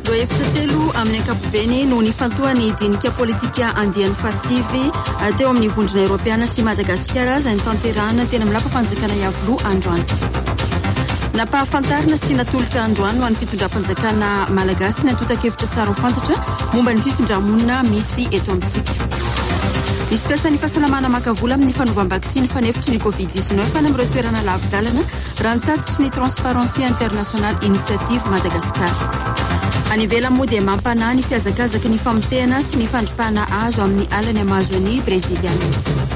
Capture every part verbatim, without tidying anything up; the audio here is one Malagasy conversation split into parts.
efitra telo amin'ny ankapobeny no nifantohany dinika politika andiany fasivy teo amin'ny vondrona Europeana sy Madagasikara izay nitanterahana teny amin'ny lampam-panjakana Iavoloha androany. Nampahafantarina sy natolotra androany ho an'ny fitondram-panjakana malagasy ny antota-kevitra tsara ho fantatra momba ny fifindramonina misy eto amintsika. Misy piasan'ny fahasalamana makavola amin'ny fanovam-bakisiny fanefitry ny covid dix-neuf any amin'ireo toerana lavidalana raha ny tatitry ny Transparency International Initiative Madagasikara. Any ivelany moa dia mampanahy ny fiazakazaka ny famotehana sy ny fandripahana azo amin'ny alany Amazony Breziliana.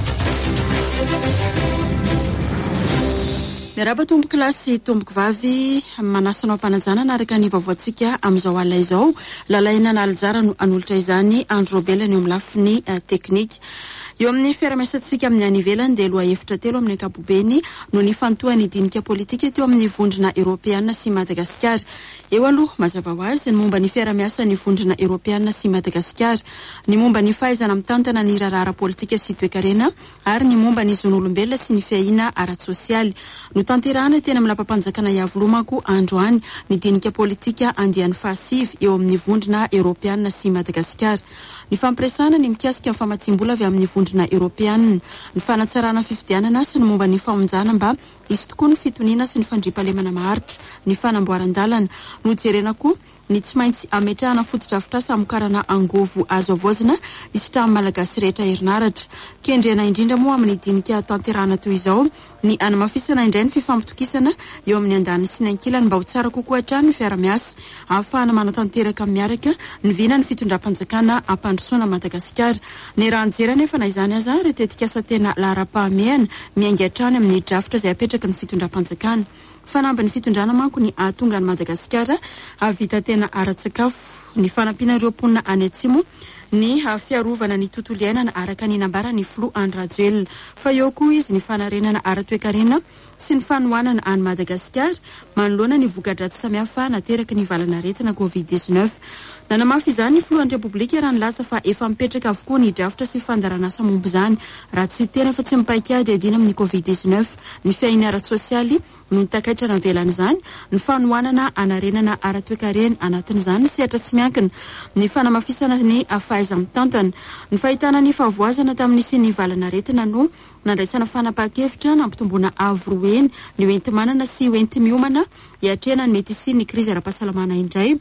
Miaraba tomboky lahy sy tomboky vavy manasanao ampanajana araka ny vaovaontsika amin'izao alina izao. Lalaina na aljara no anolotra izany Andro Robela ny eo amin'ny lafiny teknika. Eo amin'ny fiaramesantsika amin'ny any ivelany dia loha efitra telo amin'ny ankapobeny no nifantohany dinika politika teo amin'ny vondrona Europeana sy Madagasikara. Eo aloha mazava ho azy ny momba ny fiaramiasa ny vondrona Europeana sy Madagasikara, ny momba ny fahaizana mitantana ny rarara politika sy toe-karena ary ny momba ny zon'olombelona sy ny fiahiana ara-tsosialy. No tanterahana teny amin'ny lampam-panjakana Iavoloha manko androany ny dinika politika andiany fahasivy eo amin'ny vondrona Europeana sy Madagasikara. Ny fampiresana ny mikasika amin'ny famatsiam-bola avy amin'ny vondrona Europeana, ny fanatsarana fifidianana sy ny momba ny famonjana mba izy tokoa ny fitoniana sy ny fandripahalemana maharitra, ny fanamboaran-dalana. No jerena koa ny tsy maintsy ametrahana fotodrafitrasa amokarana angovo azo avoazana isitrahan'ny malagasy rehetra herinaratra. Kendrena indrindra moa amin'ny dinika tanterahana toy izao ny anamafisana indray ny fifampitokisana eo amin'ny andany sy ny ankilany mba ho tsara kokoa hatrany ny fiara-miasa ahafahana manatanteraka miaraka ny vina ny fitondram-panjakana ampandrosoana Madagasikara. Ny raha nijery nefa na izany aza ireo tetikasa tena lahara-pahamehana miainga hatrany amin'ny drafitra izay apetraka ny fitondram-panjakana. Fanamby ny fitondrana manko ny ahatonga ny Madagasikara havita tena ara-tsakafo, ny fanampiana ireo mponina any atsimo, ny fiarovana ny tontolo iainana araka ny nambara ny Flo Andrajoel. Fa eo koa izy ny fanarenana ara-toe-karena sy ny fanohanana any Madagasikara manoloana ny voka-dratsy samihafa nateraka ny valanaretina covid dix-neuf. Nanamafy izany ny filohan'ny Repoblika raha nilaza fa efa mipetraka avokoa ny drafitra sy fandaranasa momba izany raha tsy tena fa tsy mipaikady adina amin'ny covid dix-neuf. Ny fiahiana ara-tsosialy no nitakaitrana velan'izany, ny fanohanana anarenana ara-toe-karena anatin'izany sehatra tsy miankina, ny fanamafisana ny fahaiza-mitantana, ny fahitana ny fahavoazana tamin'ny sy ny valanaretina no nandraisana fanapahan-kevitra nampitomboana avroeny ny hoenti-manana sy hoenti-miomana hiatrehana ny mety sy ny krizy ara-pahasalamana indray.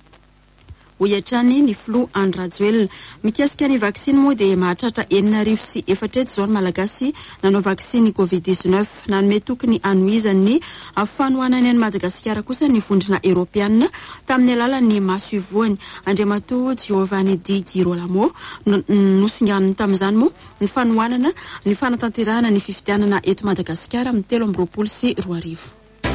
Oiatrany ny Flo Andrajoel. Mikasika ny vaksiny moa dia mahatratra enina arivo sy efatra eto izao ny malagasy nanao vaksiny covid dix-neuf. Nanome tokony anohizan'ny fanohanany any Madagasikara kosa ny vondrona Europeana tamin'ny alalan'ny maso ivoany. Andriamatoa Giovanni Di Girolamo nosinganiny tamin'izany moa ny fanohanana ny fanatanterahana ny fifidianana eto Madagasikara amin'ny telo amby roapolo sy roa arivo.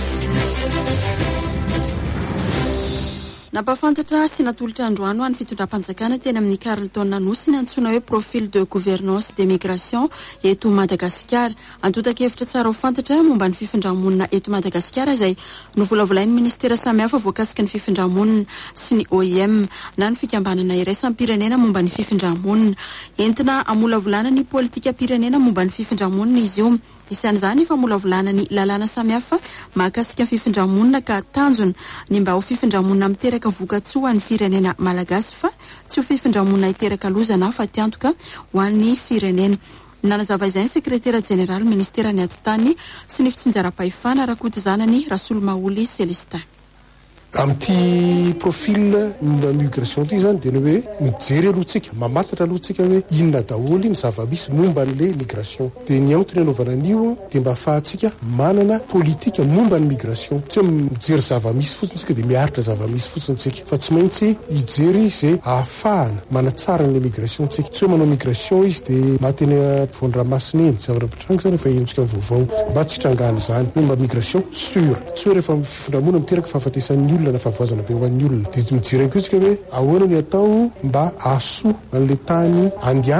Nampafantatra sy natolotra androany ho an'ny fitondram-panjakana teny amin'ny Carleton Nosy antsoina hoe profil de gouvernance des migrations eto Madagasikara. Antota-kevitra tsara ho fantatra momba ny fifindramonina eto Madagasikara izay novolavolain'ny ministera samihafa voakasika ny fifindramonina sy ny O I M na ny fikambanana iraisam-pirenena momba ny fifindramonina. Entina amolavolana ny politika pirenena momba ny fifindramonina izy io. Isan'izany famolavolana ny lalàna samihafa mahakasika fifindramonina ka tanjona ny mba ho fifindramonina miteraka vokatsoa ny firenena malagasy fa tsy ho fifindramonina hiteraka lozana fa tiantoka ho an'ny firenena. Nanazava izany sekretera jeneraly ministera ny atitany sy ny fitsinjaram-pahefana rakotizanany Rasolomaoly Celestin. Amin'ity profil migration ty zany dia ny hoe mijery alohantsika, mamatatra alohantsika hoe inona daholo ny zava-misy momba n'le migration. Dia ny antony anaovana an'io dia mba ahafahantsika manana politika momba ny migration. Tsy hoe mijery zava-misy fotsiny tsika dia miaritra zava-misy fotsiny tsika, fa tsy maintsy hijery izay ahafahana manatsara n'le migration tsika. Tsy hoe manao migration izy dia mateny vondramasina eny zava-pitranga zany efa entsika vaovao mba tsy trangana izany. Momba migration sur, tsy hoe rehefa fifindramonina miteraka fahafatesan'ny olona na fahavoazana be ho an'ny olona. Dia mijery koa isika hoe ahoana ny atao mba ahasoa an'le tany andianany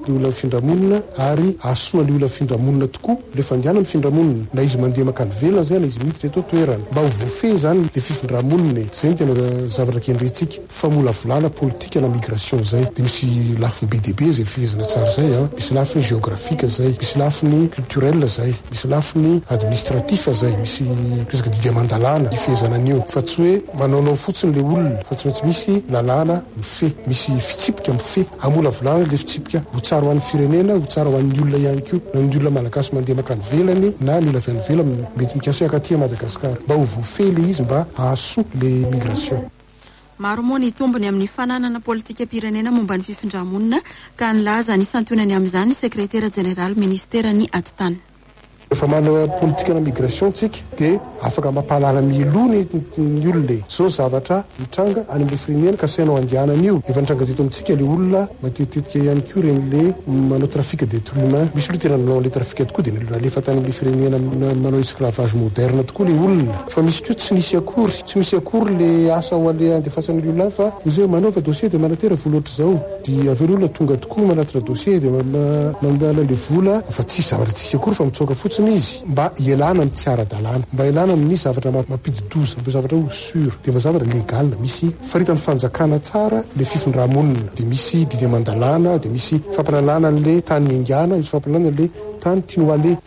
ny olona findramonina ary asoa ny olona findramonina tokoa le fandiana ny findramonina na izy mandeha makany velona zay na izy miditra eto toerana mba ho voafehy zany le fifindramonina zay ny tena zavatra kendrentsika famolavolana politika na migration zay de misy lafiny be deaibe zay fihezana tsara zay a misy lafiny géographique zay misy lafiny culturel zay misy lafiny administratif zay misy resaka didiamandalana ifihezana an'io fa tsy hoe manaonao fotsiny le olona fa tsy maintsy misy lalàna mife misy fitsipika mife amolavolana le fitsipika ho tsara ho an'ny firenena ho tsara ho an'ny olona ihany ko na ny olona malagasy mandeha makany velany na ny olona avy any velany mety mikasy akaty Madagasikara mba ho voafehy le izy mba ahasoa le migration. Maro moa ny tombony amin'ny fananana politika pirenena momba ny fifindramonina ka nilaza ny santonany amin'izany sekretera jeneraly ministerany Atitana. Rehefa manana politika na migration tsika de afaka mampahalala miloa ny ny olona zao zavatra mitranga any amin'ny firenena ka sainao andianana io efa nitranga teto amintsika le olona matetetika ihany koa reny le manao trafic d'être humain misy loha tena manao le trafic tokoa de nalefa tany amin'ny firenena manao esclavage moderne tokoa le olona fa misy koa tsy misy akory tsy misy akory le asa ho ale andefasan'ny olona fa izy hoe manaova dossier de manatera vola ohatry zao di avy olona tonga tokoa manatitra dossier de mandala le vola fa tsy zavatra tsisy akory fa mitsoka fotsiny izy mba ielana amin'ny tsy ara-dalàna mba ielana amin'ny zavatra mampididoza mba zavatra ho sur de mba zavatra legal misy faritan'ny fanjakana tsara le fifindramonina de misy didiamandalàna de misy fampanalana an'le tany ingana misy fampanalana an'le tany tinoale.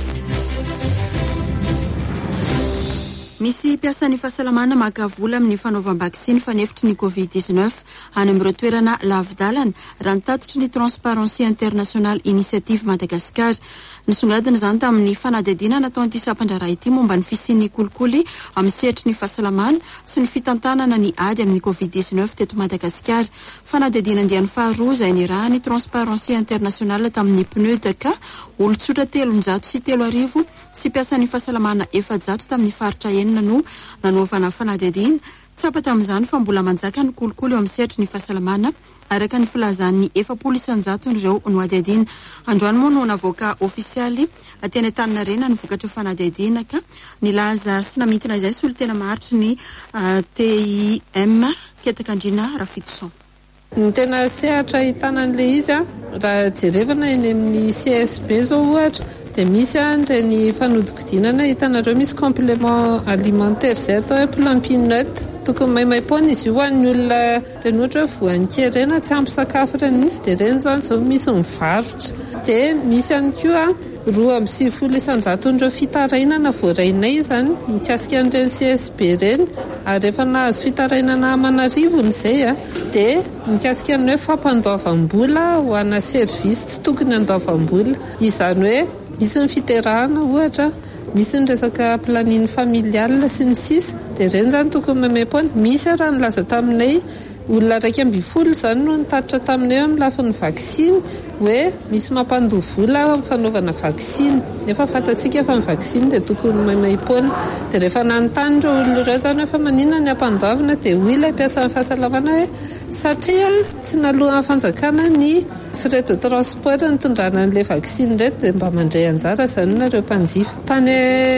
Misy piasan'ny fahasalamana maka vola amin'ny fanaovam-baksiny fanefitry ny covid dix-neuf any amin'ireo toerana lavidalana raha nitatitry ny Transparency International Initiative Madagasikara. Nisongadina zany tamin'ny fanadihadiana nataon'ity sapandraraha ity momba ny fisian'ny kolikoly amin'ny sehatry ny fahasalamana sy ny fitantanana ny ady amin'ny covid dix-neuf teto Madagasikara. Fanadihadiana andiany faharoa izay nirahany Transparency International tamin'ny P N U D ka olon-tsotra telonjato sy telo arivo sy piasan'ny fahasalamana efajato tamin'ny faritra enina no nanaovana fanadihadiana. Tsapa tamin'izany fa mbola manjaka ny kolikoly eo amin'ny sehatry ny fahasalamana araka ny filazan'ny efapolo isanjato ireo no adihadiana. Androany moa no navoaka ofisialy teny Antaninarenina ny vokatra fanadihadiana ka nilaza sy namintina izay solo tena maharitry ny uh, T I M Ketakandrina Rafitoson. Ny tena sehatra hitanan'le izy a raha jerevana eny amin'ny C S B zao ohatra de misy ireny fanodikodinana hitanareo misy complément alimentaire zay atao hoe plampinette tokony maimaimpoana izy io hoan'ny olona reny ohatra hoe voankazo reny tsy ampy sakafo reny mihitsy de reny zany zao misy mivarotra de misy ihany koa roa amby sivifolo isanjato ireo fitarainana voarainay zany mikasika an'ireny C S B reny ary rehefa nahazo fitarainana aman'arivony zay a de mikasika ny hoe fampandoavam-bola ho ana service tsy tokony andoavam-bola izany hoe misy ny fiterahana ohatra misy ny resaka planine familial sy ny sisa de reny zany tokony maimaimpoana. Misy raha nilaza taminay olona raiky amby folo zany no nitatitra taminay amin'ny lafin'ny vaksiny hoe misy mampandoha vola fanaovana vaksiny nefa fatatsika fa ny vaksiny de tokony maimaimpoana de rehefa nanontany ireo olona ireo zany efa maninona ny ampandoavana de hoy ilay mpiasan'ny fahasalamana hoe satria tsy nalohan'ny fanjakana ny frais de transport nitondrana an'le vaksiny reto de mba mandray anjara zany nareo mpanjifa. Tany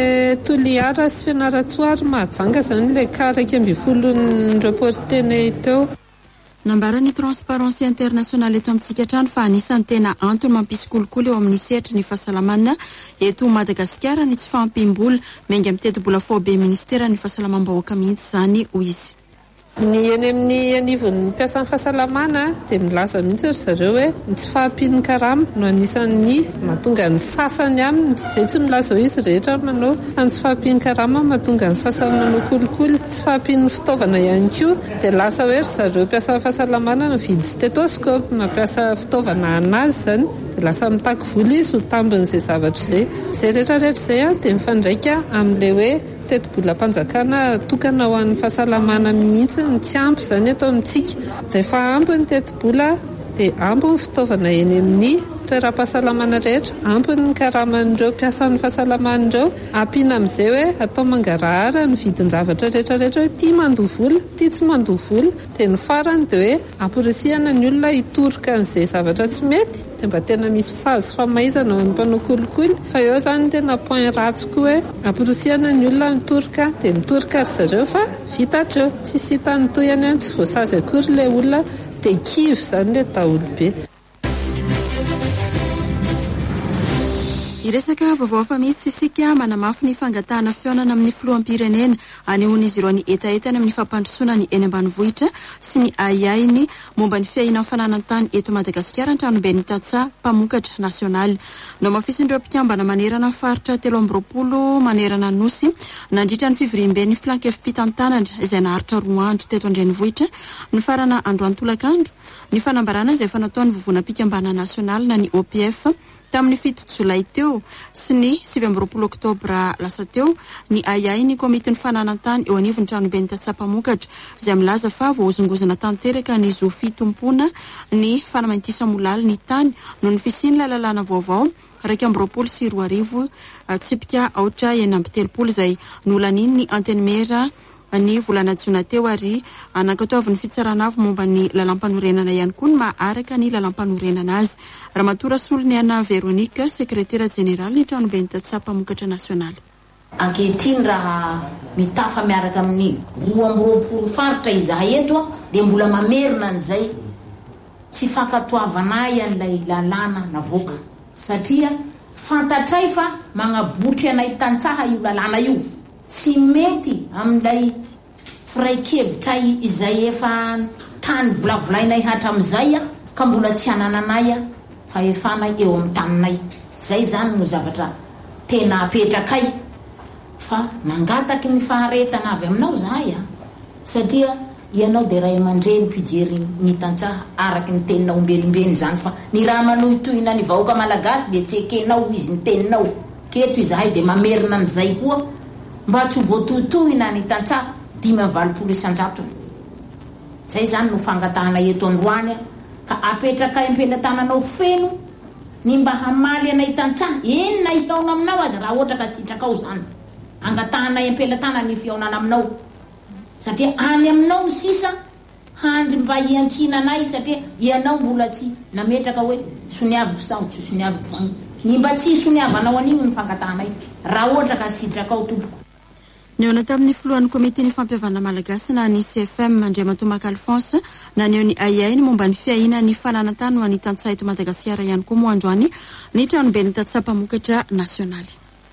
Toliara sy Fianaratsoary mahajanga zany le ka raiky amby folo ny reportenay teo. Nambarany Transparency International eto amintsika trano fa anisan'ny tena antony mampisy kolikoly eo amin'ny sehatry ny fahasalamana eto Madagasikara ny tsy fampim-bola menga mitety-bola fao be ministera ny fahasalamam-bahoaka mihitsy zany hoy izy. Ny eny amin'ny anivon'ny mpiasan'ny fahasalamana de milaza mihitsy ry zareo hoe ny tsy fahampian'ny karama no anisan'ny mahatonga ny sasany aminy izay tsy milaza ho izy rehetra manao fa ny tsy fahampian'ny karama mahatonga ny sasany manao kolikoly tsy fahampian'ny fitaovana ihany koa de lasa hoe ry zareo mpiasan'ny fahasalamana no vidy stetoscope mampiasa fitaovana anazy zany de lasa mitaky vola izy ho tambin'izay zavatra izay izay rehetrarehetra izay a de mifandraika amin'le hoe teti-bolam-panjakana tokana ho an'ny fahasalamana mihitsy ny tsy ampy zany atao amintsika rehefa ampy ny teti-bola de ampy ny fitaovana eny amin'ny toeram-pahasalamana rehetra ampy ny karaman'ireo mpiasan'ny fahasalaman'ireo ampiana amin'izay hoe atao mangarahara ny vidin-javatra rehetrarehetra hoe tia mandoha vola tia tsy mandoha vola de ny farany de hoe amporisihana ny olona hitoroka an'izay zavatra tsy mety de mba tena misy sazy famaizana ho an'ny mpanao kolikoly fa eo zany tena point ratsy koa hoe amporisihana ny olona mitoroka de mitoroka ry zareo fa vitatreo tsy sitany toyany any tsy voasazy akory le olona de kivy zany le daholo be. Iresaka vaovao fa mihitsy isika manamafy ny fangatahana fionana amin'ny filoham-pirenena anehoan'izy ireo ny etaetany amin'ny fampandrosoana ny eny ambanivohitra sy ny aiainy momba ny fiainana fananantany eto Madagasikara an-tranoben'ny Tatsa mpamokatra nasionaly. No mafisin'ireo mpikambana manerana faritra telo amby roapolo manerana nosy nandritra ny fivoriam-ben'ny flanke fitantanandra izay naharitra roa andro teto andrenivohitra ny farana androany tolakandro ny fanambarana izay fanataon'ny vovona mpikambana nasionaly na ny O P F tamin'ny fito jolay teo sy ny sivy amby roapolo oktobra lasa teo ny aiai ny komitiny fananantany eo anivon'ny tranoben'ny Tatsa mpamokatra izay milaza fa voazongozana tanteraka ny zo fitompona ny fanamaintisamolaly ny tany no ny fisiny lalàlana vaovao raika amby roapolo sy roa arivo tsipika aotra enina amby telopolo izay nolaniny ny antenimera ny volana jona teo ary anankatoavin'ny fitsarana avy momba ny lalampanorenana ihany koa ny maharaka ny lalampanorenana azy. Ramatora Soloniana Veronika, sekretera jeneral ny tranoben'ny Tatsa mpamokatra nasionaly. Ankehitriny raha mitafa miaraka amin'ny roa amby roapolo faritra izahay eto dia mbola mamerina an'izay tsy fankatoavanay an'ilay lalàna navoaka satria fantatray fa magnabotry anay tantsaha io lalàna io tsy mety amin'ilay firaikevitray izay efa tany volavolainay hatram'izay ka mbola tsy anananay fa efanay eo amin'ny taninay. Zay zany no zavatra tena apetrakay fa mangataky ny faharetana avy aminao zahay satria ianao dia ray aman-dreny mpijery ny tantsaha araky ny teninao ombelimbeny zany fa ny raha manohitohina ny vahoaka malagasy dia tsy ekenao izy ny teninao keto izahay dia mamerina an'izay koa mba tsy voatohitohina ny tantsaha dimy amby valopolo isan-jato. Zay zany no fangatahana eto Androany ka apetrakay am-pelatananao feno ny mba hamaly anay tantsaha enina ihaona aminao azy raha ohatra ka sitrakao zany angatahanay am-pelatana ny fihaonana aminao satria any aminao no sisa handry mba hiankinanay satria ianao mbola tsy nametraka hoe soniaviko sa tsy soniaviko fa ny mba tsy soniavanao an'igny ny fangatahanay raha ohatra ka sitrakao tompoko. Neona tamin'ny filohan'ny komiteny fampiavana malagasy na ny C F M Andriamatoma Alphonse na neo ny aiai ny momba ny fiaina ny fananantany ho an'ny tantsaha eto Madagasikara ihany koa moa androany ny tranoben'ny Tatsa mpamokatra nasionaly.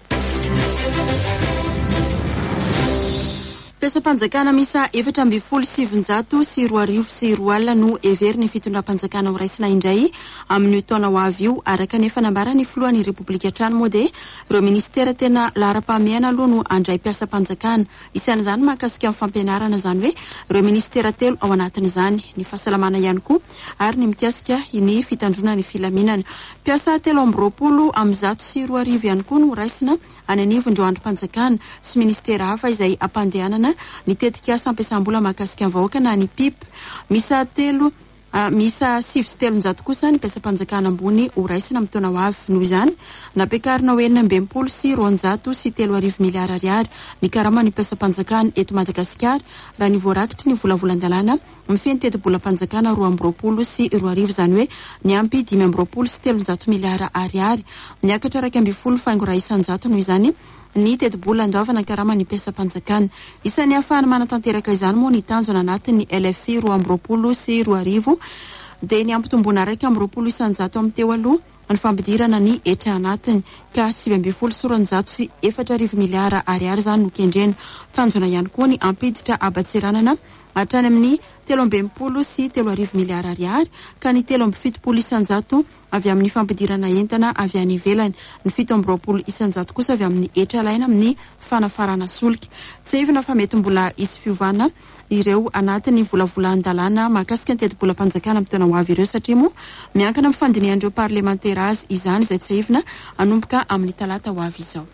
Pesam-panjakana misa efatra amby folo sy sivinjato sy roa arivo sy roa alina no every ny fitondram-panjakana ho raisina indray amin'ny taona ho avy io araka ny fanambarany filohan'ny Repoblika Trano moa dia ireo ministera tena lahara-pahamehana aloha no andray mpiasa-panjakana isan'izany mahakasika amin'ny fampianarana zany hoe ireo ministera telo ao anatin'izany ny fahasalamana ihany koa ary ny mikasika ny fitandrona ny filaminana. Mpiasa telo amby roapolo amin'ny zato sy roa arivo ihany koa no raisina any anivondreo androm-panjakana sy ministera hafa izay ampandehanana ny tetika asa ampiasam-bola mahakasika amin'ny vahoaka na ny P I P. Misa telo uh, misa sivy sy telonjato kosa ny mpiasam-panjakana ambony ho raisina amin'ny taona ho avy noho izany napekarina ho enina amby enimpolo sy roanjato sy telo arivo miliara ariary ny karama ny mpiasam-panjakana eto Madagasikara raha ny voarakitry ny volavolan-dalàna mifeny teti-bola-panjakana roa amby roapolo sy roa arivo zany hoe ny ampy dimy amby roapolo sy telonjato miliara ariary miakatra raika amby folo faingo raha isan-jato noho izany ny teti-bola andoavana karama ny mpiasam-panjakana. Isan'ny ahafahana manatanteraka izany moa ny tanjona anatin'ny L F I roa amby roapolo sy roa arivo dia ny ampitombona raika amby roapolo isan-jato amin'ny teo aloha ny fampidirana ny etra anatiny ka sivy amby folo sy roanjato sy efatra arivo miliara ariary zany no kendrena. Tanjona ihany koa ny ampiditra abatseranana hatrany amin'ny telo amby enimpolo sy telo arivo miliara ariary ka ny telo amby fitopolo isan-jato avy amin'ny fampidirana entana avy any ivelany, ny fito amby roapolo isan-jato kosa avy amin'ny etra laina amin'ny fanafarana solika. Tsevina fa mety mbola isy fiovana ireo anatin'ny volavolan-dalàna mahakasika ny teti-bola-panjakana amin'ny taona ho avy ireo satria moa miankana amin'ny fandinihan'ireo parlementera azy izany izay tsevina anomboka amin'ny talata ho avy izao.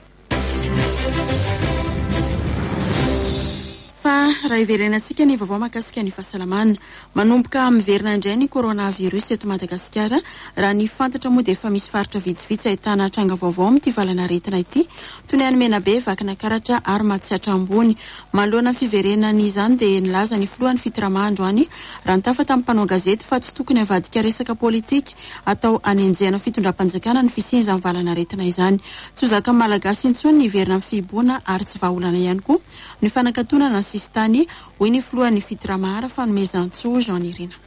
Fa raha iverenantsika ny vaovao mahakasika ny fahasalamana manomboka miverina indray ny coronavirus eto Madagasikara raha ny fantatra moa dia efa misy faritra vitsivitsy ahitana tranga vaovao amin'ity valana aretina ity toy ny any Menabe, Vakina Karatra ary Matsiatra ambony. Manoloana ny fiverenany izany dia nilaza ny filohan'ny fitirama androany raha nitafa tamin'ny mpanao gazety fa tsy tokony havadika resaka politika atao anenjehana fitondram-panjakana ny fisinja amin'ny valana aretina izany. Tsy ho zaka malagasy intsony ny iverina amin'ny fiboana ary tsy vahaolana ihany koa ny fanakatonana sistany hoy ny filohan'ny fitirama ara fanomezantsoa Jean Irina.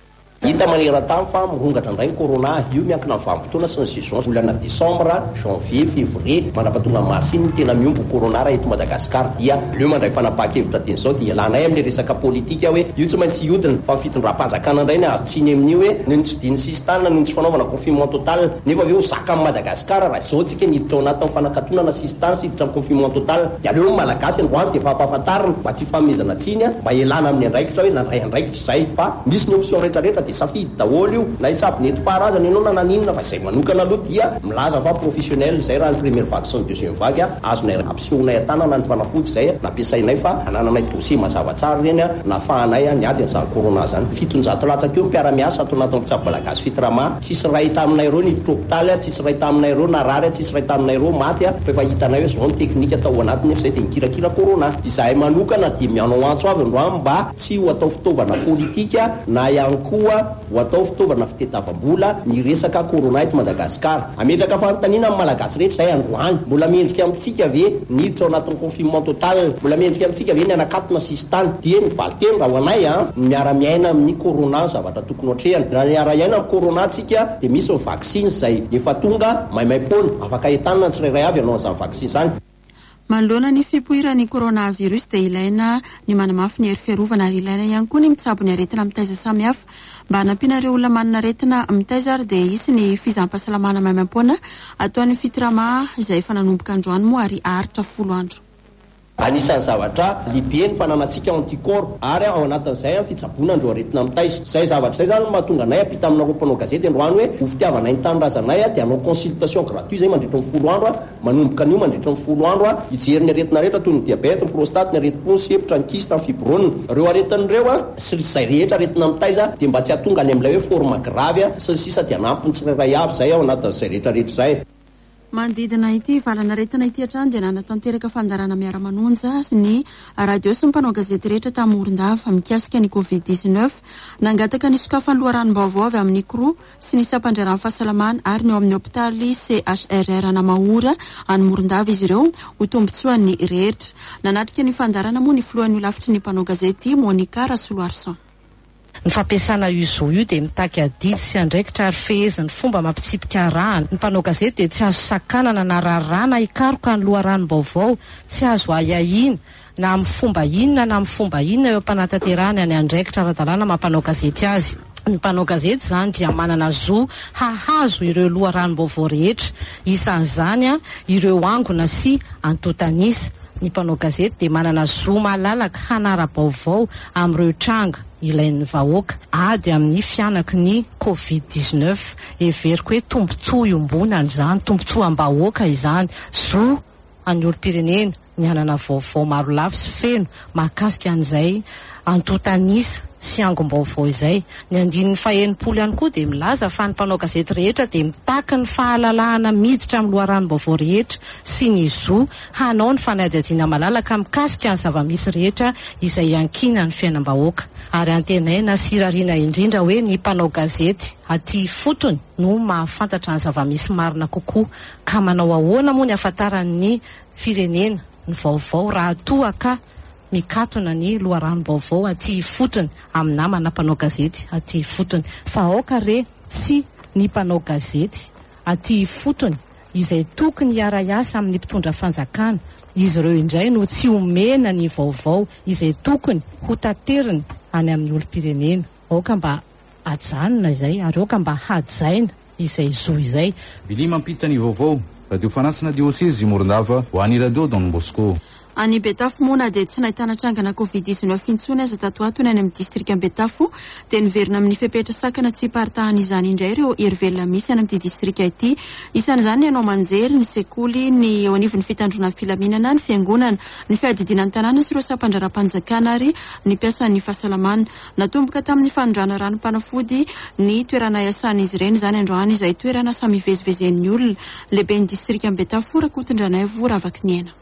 hita maneran-tany fa mirongatra indray ny corona io miankina amin'ny vanim-potoana sy ny saison volana décembre, janvier, février mandrapatonga mars iny tena miombo corona raha eto Madagasikara dia leo mandray fanapahan-kevitra teny izao dia ialana amin'ny resaka politika hoe io tsy maintsy iodina fa fitondram-panjakana indray ny azo tsiny amin'io hoe noho tsy diny sisy tany noho tsy fanaovana confinement total nefa aveo zaka amin'ny Madagasikara raha izao tsika niditra ao anatin'ny fanakatonana sisy tany sy hiditra amin'ny confinement total dia leo malagasy androany dia fampahafantarina mba tsy famezana tsiny mba ialana amin'ny andraikitra hoe nandray andraikitra zay fa misy ny option rehetrarehetra dia safidy daholo io na itsapy nentim-paharazana ianao na naninona fa izay manokana aloha dia milaza fa professionnel zay raha ny première vague sy ny deuxième vague azonay apsionay an-tanana ny mpanafody zay nampiasainay fa anananay dossier mazava tsara reny nafahanay niady an'izany corona zany fitonjato latsaka eo mpiara-miasa ato anatin'ny mpitsabo malagasy fitrama tsisy ray taminay reo ny hôpitaly tsisy ray taminay reo narary tsisy ray taminay reo maty fa efa hitanay hoe zao ny teknika atao anatiny zay dia nikirakira corona izahay manokana dia mianao antso avy androany mba tsy ho atao fitaovana politika na ihany koa ho atao fitaovana fitadiavam-bola ny resaka corona eto Madagasikara ametraka fanontaniana amin'ny malagasy rehetra zay androany mbola mendrika amintsika ve niditra ao anatin'ny confinement total mbola mendrika amintsika ve ny anakatona sisy tany dia ny valiteny raha ho anay a miara-miaina amin'ny corona zavatra tokony otrehana raha miara-miaina amin'ny corona tsika dia misy ny vaccine zay efa tonga maimai-pona afaka entanina ny tsirairay avy anao an'izany vaccine zany. Manoloana ny fipoiran'ny coronavirus dia ilaina ny manamafy ny hery fiarovana ary ilaina ihany koa ny mitsabo ny aretina mitaiza samihafa mba hanampiana ireo olona manana aretina mitaiza ary dia isy ny fizaham-pahasalamana maimai-poana ataon'ny fitirama izay efa nanomboka androany moa ary aharitra folo andro. Anisan'ny zavatra libe ny fananantsika antikor ary ao anatin'izay ny fitsaboana andreo aretina mitaiza zay zavatra zay zany mahatonga anay apita aminareo mpanao gazety androany hoe ho fitiavanay ny tanindrazanay dia anao consultation gratuit zay mandritra ny folo andro manomboka an'io mandritra ny folo andro hijery ny aretina rehetra toy ny diabete, ny prostate, ny aretim-po, ny sepitra, ny kista, ny fibrone ireo aretin'ireo sy izay rehetra aretina mitaiza dia mba tsy hahatonga any amin'ilay hoe forme grave sy ny sisa dia hanampy ny tsirairay avy zay ao anatin'izay rehetrarehetra zay. Manodidina ity valana aretina ity hatrany dia nanatanteraka fandarana miara-manonja ny radio sy ny mpanao gazety rehetra tamin'ny Morondava mikasika ny covid dix-neuf nangataka ny sokafan'ny loharanom-baovao avy amin'ny kro sy ny sampandraran'ny fahasalamana ary ny ao amin'ny hopitaly C H R R ana Mahora any Morondava izy ireo ho tombotsoan'ny rehetra. Nanatrika ny fandarana moa ny filohan'ny lafitry ny mpanao gazety Monica Rasoloarson. Ny fampiasana izo io dia mitaky adidy sy andraikitra ary feheziny fomba mampitsipika rahana. Ny mpanao gazety dia tsy azo sakanana na rarana ikaroka ny loharanom-baovao, tsy azo ayahina na amin'ny fomba inona na amin'ny fomba inona eo ampanantanterahany any andraikitra ara-dalàna mampanao gazety azy. Ny mpanao gazety zany dia manana zo hahazo ireo loharanom-baovao rehetra, isan'izany a ireo angona sy antotanisa. Ny mpanao gazety dia manana zo malalaka hanara-baovao amin'ireo tranga ilain'ny vahoaka ady amin'ny fianaky ny covid dix-neuf everiko hoe tombontsoa iombonany izany, tombontsoa am-bahoaka izany, zo any olo-pirenena ny anana vaovao maro lafy sy feno mahakasika an'izay antotanisa sy angom-baovao izay. Ny andininy faha-enimpolo ihany koa dia milaza fa ny mpanao gazety rehetra dia mitaky ny fahalalahana miditra amin'ny loharanom-baovao rehetra sy ny zo hanao ny fanadihadiana malalaka mikasika ny zava-misy rehetra izay ankina ny fiainam-bahoaka. Ary antenaina sy rarina indrindra hoe ny mpanao gazety aty fotony no mahafantatra ny zava-misy marina kokoa ka manao ahoana moa ny ahafantaran'ny firenena ny vaovao raha toa ka mikatona ny loharanom-baovao aty fotony amin'ny namana mpanao gazety aty fotony. Fa aoka re tsy ny mpanao gazety aty fotony izay tokony hiara-iasa amin'ny mpitondra fanjakana, izy ireo indray no tsy omena ny vaovao izay tokony ho tateriny any amin'ny olo-pirenena. Aoka mba hajanona izay ary aoka mba hajaina izay zo izay. Bili mampita ny vaovao, radio fanasina diocèse Morondava ho an'ny radio Don Bosco. Any Betafo moa na dia tsy nahitana trangana covid dix-neuf intsony aza tato ato ny any amin'ny distrika Betafo dia niverina amin'ny fepetra sakana tsy paritahan izany indray ireo hery velona misy any amin'ity distrika ity. Isan'izany ny anao manjery, ny sekoly, ny eo anivon'ny fitandrona filaminana, ny fiangonana, ny fiadidinan'ny tanàna sy ireo sampandraram-panjakana ary ny mpiasan'ny fahasalamana. Natomboka tamin'ny fanondrana ranom-panafody ny toerana iasan'izy ireny izany androany izay toerana samy ivezivezen'ny olona. Lehiben'ny distrika Betafo rakotondranay vora avaky ny aina.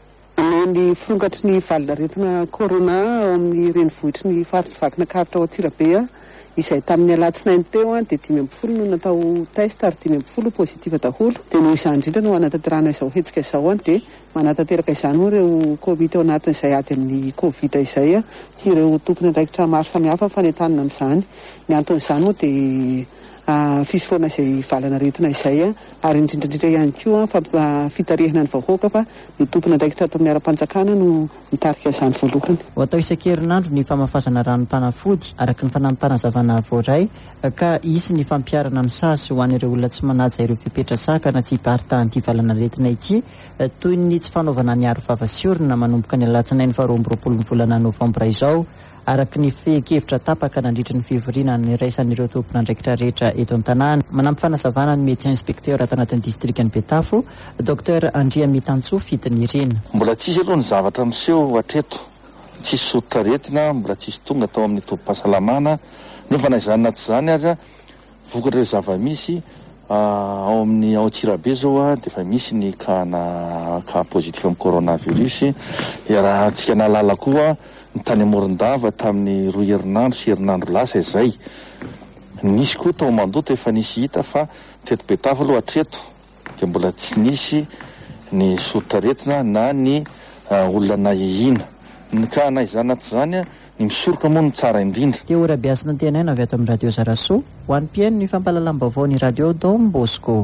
Ny firongatry ny valina aretina corona ao amin'ny renivohitry ny faritry vakina karitra ao Antsirabe izay tamin'ny alatsinainy teo a dia dimy amby folo no natao test ary dimy amby folo positiva daholo dia noho izany indrindra no anatanterana izao hetsika izao a dia manatanteraka izany moa ireo komite ao anatin'izay ady amin'ny covid izay a sy ireo tompony andraikitra maro samihafa fanentanana amin'izany ny anton'izany moa dia fisofoana izay valana retina izay a ary indrindrandrindra ihany koa fa fitarihana ny vahoaka fa ny tompony andraikitra ato amin'ny ara-panjakana no mitarika izany voalohany. Ho atao isan-kerinandro ny famafazana ranom-panafody araka ny fanamparazavana voaray ka isy ny fampiarana ny sasy ho an'ireo olona tsy manaja ireo fipetrasakana tsy hiparitahan'ity valana retina ity toy ny tsy fanaovana ny aro vava sy orona manomboka ny alatsinainy faharoa amby roapolo ny volana novambra izao araka ny fe-kevitra tapaka nandritra ny fivoriana ny raisan'ireo tompona andraikitra rehetra eto an-tanàna. Manampy fanazavana ny médecin inspecteur ato anatin'ny distrikany Betafo docteur Andria Mitantso fitiny ireny. Mbola tsisy aloha ny zavatra miseho hatreto, tsisy sototra retina, mbola tsisy tonga atao amin'ny tobim-pahasalamana nefa na izany na tsy izany aza vokatra ireo zava-misy ao amin'ny ao Antsirabe zao a dia efa misy ny kana ka positif amin'ny coronavirus raha tsika nalala koa ny tany Morondava tamin'ny roa herinandro sy herinandro lasa izay nisy koa tao Mandoto efa nisy hita fa teto Betafo aloha hatreto dia mbola tsy nisy ny sototra retina na ny olona na hihina ka na izany na tsy izany a ny misoroka moa no tsara indrindra. Teo Rabiasina tenaina avy ato amin'ny radio Zaraso ho an'ny mpiaino ny fampahalalam-baovao ny radio Dom Bosco.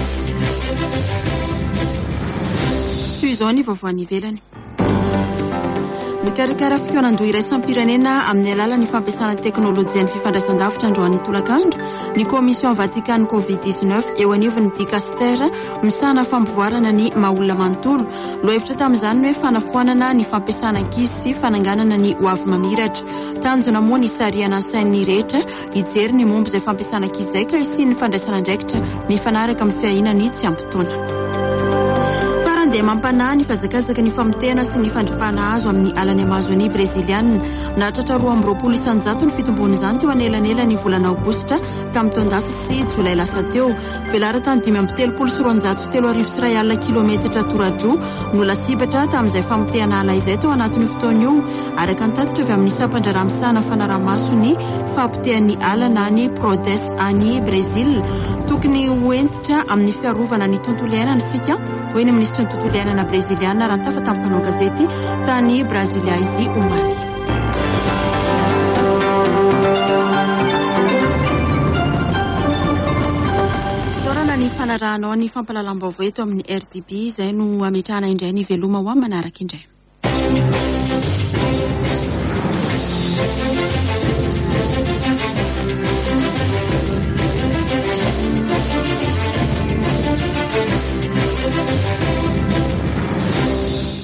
Toy izao ny vaovao any ivelany. Mikarakara fikonan-doha iraisam-pirenena amin'ny alalan'ny fampiasana teknôlôjia ny fifandraisan-davitra androany tolakandro ny komision Vatican covid dix-neuf eo anivon'ny dikaster misana fampivoarana ny maha-olona manontolo lohevitra tamin'izany hoe fanafoanana ny fampiasana ankizy sy fananganana ny hoavy mamiratra. Tanjona moa ny sariana ny sain'ny rehetra hijery ny momba izay fampiasana ankizy izay ka isiany fandraisana andraikitra mifanaraka amin'ny fiahinany tsy ampitoana. Dia mampanahy ny fazakazaka ny famotehana sy ny fandripahana azo amin'ny alany Amazonia Breziliana nahatratra roa amby roapolo isanjato ny fitombony izany teo anelanela ny volana aogositra tamin'ny taondasa sy jolay lasa teo. Velara tany dimy amby telopolo sy roanjato sy telo arivo sy iray alina kilometatra toradro no lasibatra tamin'izay famotehana ala izay teo anatin'ny fotoana io araka ny tatitra avy amin'ny sampandraramisana fanaramaso ny fampitehan'ny ala na ny Prodes any Brezil. Tokony hoentitra amin'ny fiarovana ny tontolo iainana sika hoy ny ministra ny tontolo iainana breziliana raha tafa tamin'ny mpanao gazety tany Brasilia izy omaly. Sorana ny fanarahanao ny fampahalalam-baovao eto amin'ny R D B izay no ametrahana indray ny veloma ho amin'ny manaraka indray.